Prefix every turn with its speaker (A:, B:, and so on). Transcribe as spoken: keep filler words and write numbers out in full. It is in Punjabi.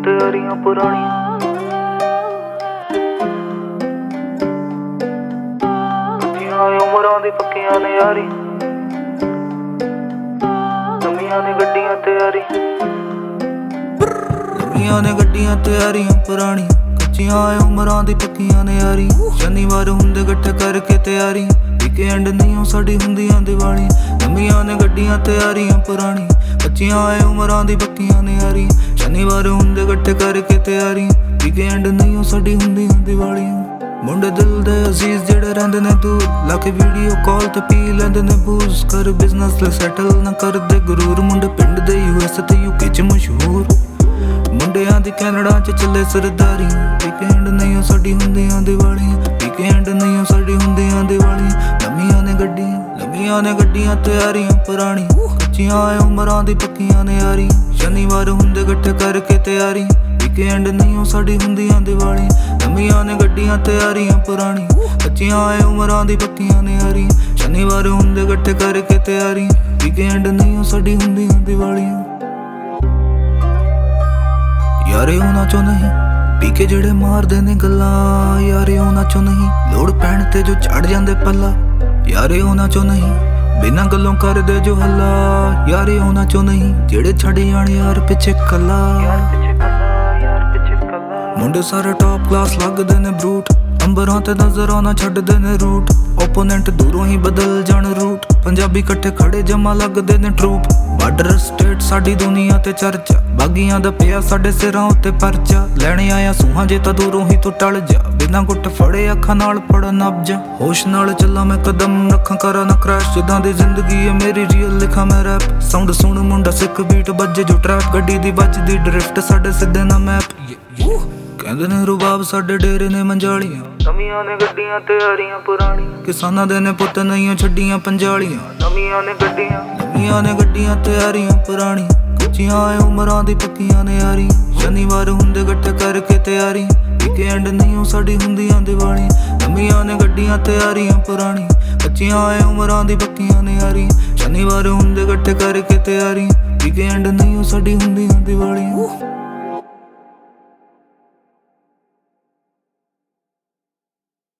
A: ਤਿਆਰੀਆਂ ਪੁਰਾਣੀਆਂ ਕੱਚੀਆਂ ਉਮਰਾਂ ਦੀ ਪੱਕੀਆਂ ਨੇ ਯਾਰੀ ਨਵੀਆਂ ਨੇ ਗੱਡੀਆਂ ਤਿਆਰੀ ਨਵੀਆਂ ਨੇ ਗੱਡੀਆਂ ਤਿਆਰੀਆਂ ਪੁਰਾਣੀਆਂ ਕੱਚੀਆਂ ਉਮਰਾਂ ਦੀ ਪੱਕੀਆਂ ਨੇ ਯਾਰੀ ਸ਼ਨੀਵਾਰ ਹੁੰਦੇ ਇਕੱਠੇ ਕਰਕੇ ਤਿਆਰੀ ਵੀਕਐਂਡ ਨਹੀਂ ਸਾਡੀ ਹੁੰਦੀਆਂ ਦੀਵਾਲੀ ਨਵੀਆਂ ਨੇ ਗੱਡੀਆਂ ਤਿਆਰੀਆਂ ਪੁਰਾਣੀ ਕੱਚੀਆਂ ਉਮਰਾਂ ਦੀ ਪੱਕੀਆਂ ਨੇ ਯਾਰੀ ਸ਼ਨੀਵਾਰ ਹੁੰਦੇ ਇਕੱਠੇ ਕਰਕੇ ਤਿਆਰੀ ਵੀਕਐਂਡ ਨਹੀਂ ਸਾਡੀ ਹੁੰਦੀਆਂ ਦੀਵਾਲੀ ਮੁੰਡੇ ਦਿਲ ਦੇ ਅਜ਼ੀਜ਼ ਜਿਹੜੇ ਰਹਿੰਦੇ ਨੇ ਦੂਰ ਲਾ ਕੇ ਵੀਡੀਓ ਕਾਲ ਤੇ ਪੀ ਲੈਂਦੇ ਨੇ ਬੂਜ਼ ਕਰ ਬਿਜ਼ਨਸ ਲਈ ਸੈਟਲ ਨਾ ਕਰਦੇ ਗਰੂਰ ਮੁੰਡੇ ਪਿੰਡ ਦੇ ਯੂਐਸ ਤੇ ਯੂਕੇ ਚ ਮਸ਼ਹੂਰ ਮੁੰਡਿਆਂ ਦੀ ਕੈਨੇਡਾ ਚ ਚੱਲੇ ਸਰਦਾਰੀ ਵੀਕਐਂਡ ਨਹੀਂ ਸਾਡੀ ਹੁੰਦੀਆਂ ਦੀਵਾਲੀ ਵੀਕਐਂਡ ਨਹੀਂ ਸਾਡੀ ਹੁੰਦੀਆਂ ਦੀਵਾਲੀ ਨਵੀਆਂ ਨੇ ਗੱਡੀਆਂ ਨਵੀਆਂ ਨੇ ਗੱਡੀਆਂ ਤਿਆਰੀਆਂ ਪੁਰਾਣੀ ਕੱਚੀਆਂ ਉਮਰਾਂ ਦੀ ਪੱਕੀਆਂ ਨੇ ਯਾਰੀ ਸ਼ਨੀਵਾਰ ਹੁੰਦੇ ਇਕੱਠੇ ਕਰਕੇ ਤਿਆਰੀ ਵੀਕਐਂਡ ਨਹੀਂ ਸਾਡੀ ਹੁੰਦੀਆਂ ਦੀਵਾਲੀ ਨਵੀਆਂ ਨੇ ਗੱਡੀਆਂ ਤਿਆਰੀਆਂ ਪੁਰਾਣੀ ਕੱਚੀਆਂ ਉਮਰਾਂ ਦੀ ਪੱਕੀਆਂ ਨੇ ਯਾਰੀ ਸ਼ਨੀਵਾਰ ਹੁੰਦੇ ਇਕੱਠੇ ਕਰਕੇ ਤਿਆਰੀ ਵੀਕਐਂਡ ਨਹੀਂ ਸਾਡੀ ਹੁੰਦੀਆਂ ਦੀਵਾਲੀ ਯਾਰੇ ਉਹਨਾਂ ਚੋਂ ਨਹੀਂ ਪੀ ਕੇ ਜਿਹੜੇ ਮਾਰਦੇ ਨੇ ਗੱਲਾਂ ਯਾਰੇ ਉਹਨਾਂ ਚੋਂ ਨਹੀਂ ਲੋੜ ਪੈਣ ਤੇ ਜੋ ਚੜ ਜਾਂਦੇ ਪੱਲਾ ਯਾਰੇ ਉਹਨਾਂ ਚੋਂ ਨਹੀਂ ਬਿਨਾਂ ਗੱਲੋਂ ਕਰਦੇ ਜੋ ਹੱਲਾ ਯਾਰੇ ਉਹਨਾਂ ਚੋਂ ਨਹੀਂ ਜਿਹੜੇ ਛੱਡ ਜਾਣ ਯਾਰ ਪਿੱਛੇ ਕੱਲਾ ਮੁੰਡੇ ਸਾਰੇ ਟੌਪ ਕਲਾਸ ਲੱਗਦੇ ਨੇ ਬਰੂਟ ਅੰਬਰਾਂ ਤੇ ਨਜ਼ਰਾਂ ਨਾ ਛੱਡਦੇ ਨੇ ਰੂਟ ਓਪੋਨੈਂਟ ਦੂਰੋਂ ਹੀ ਬਦਲ ਜਾਣ ਰੂਟ ਪੰਜਾਬੀ ਇਕੱਠੇ ਖੜੇ ਜਮਾ ਲੱਗਦੇ ਨੇ ਟਰੂਪ ਬਾਰਡਰ ਸਟੇਟ ਸਾਡੀ ਦੁਨੀਆ ਤੇ ਚਰਚਾ ਬਾਗੀਆਂ ਦਾ ਪਿਆ ਸਾਡੇ ਸਿਰਾਂ ਉੱਤੇ ਪਰਚਾ ਲੈਣੇ ਆਇਆ ਸੂਹਾਂ ਜੇ ਤਾਂ ਦੂਰੋਂ ਹੀ ਤੂੰ ਟਲ ਜਾ ਬਿਨਾਂ ਗੁੱਟ ਫੜੇ ਅੱਖਾਂ ਨਾਲ ਪੜਨ ਨਬਜਾ ਹੋਸ਼ ਨਾਲ ਚੱਲਾਂ ਮੈਂ ਕਦਮ ਰੱਖਾਂ ਕਰਾਂ ਨਾ ਕ੍ਰੈਸ਼ ਜਿੱਦਾਂ ਦੀ ਜ਼ਿੰਦਗੀ ਹੈ ਮੇਰੀ ਰੀਅਲ ਲਿਖਾਂ ਮੈਂ ਰੈਪ ਸਾਊਂਡ ਸੁਣ ਮੁੰਡਾ ਸਿੱਖ ਬੀਟ ਵੱਜੇ ਜੋ ਟਰੈਪ ਗੱਡੀ ਦੀ ਵੱਜਦੀ ਡਰਿਫਟ ਸਾਡੇ ਸਿੱਧੇ ਨਾ ਮੈਪ ਕਹਿੰਦੇ ਨੇ ਰੁਬਾਬ ਸਾਡੇ ਡੇਰੇ ਨੇ ਮੰਜਾਲੀਆਂ ਨਵੀਆਂ ਨੇ ਗੱਡੀਆਂ ਤਿਆਰੀਆਂ ਪੁਰਾਣੀਆਂ ਕਿਸਾਨਾਂ ਦੇ ਨੇ ਪੁੱਤ ਨਹੀਂ ਛੱਡੀਆਂ ਪੰਜਾਲੀਆਂ ਨਵੀਆਂ ਨੇ ਗੱਡੀਆਂ ਨਵੀਆਂ ਨੇ ਗੱਡੀਆਂ ਤਿਆਰੀਆਂ ਪੁਰਾਣੀਆਂ ਕੱਚੀਆਂ ਉਮਰਾਂ ਦੀ ਪੱਕੀਆਂ ਨੇ ਯਾਰੀ ਸ਼ਨੀਵਾਰ ਹੁੰਦੇ ਇਕੱਠੇ ਕਰਕੇ ਤਿਆਰੀ ਵੀਕਐਂਡ ਨਹੀਂ ਸਾਡੀ ਹੁੰਦੀਆਂ ਦੀਵਾਲੀ ਨਵੀਆਂ ਨੇ ਗੱਡੀਆਂ ਤਿਆਰੀਆਂ ਪੁਰਾਣੀ ਕੱਚੀਆਂ ਉਮਰਾਂ ਦੀ ਪੱਕੀਆਂ ਨੇ ਯਾਰੀ ਸ਼ਨੀਵਾਰ ਹੁੰਦੇ ਇਕੱਠੇ ਕਰਕੇ ਤਿਆਰੀ ਵੀਕਐਂਡ ਨਹੀਂ ਸਾਡੀ ਹੁੰਦੀਆਂ ਦੀਵਾਲੀ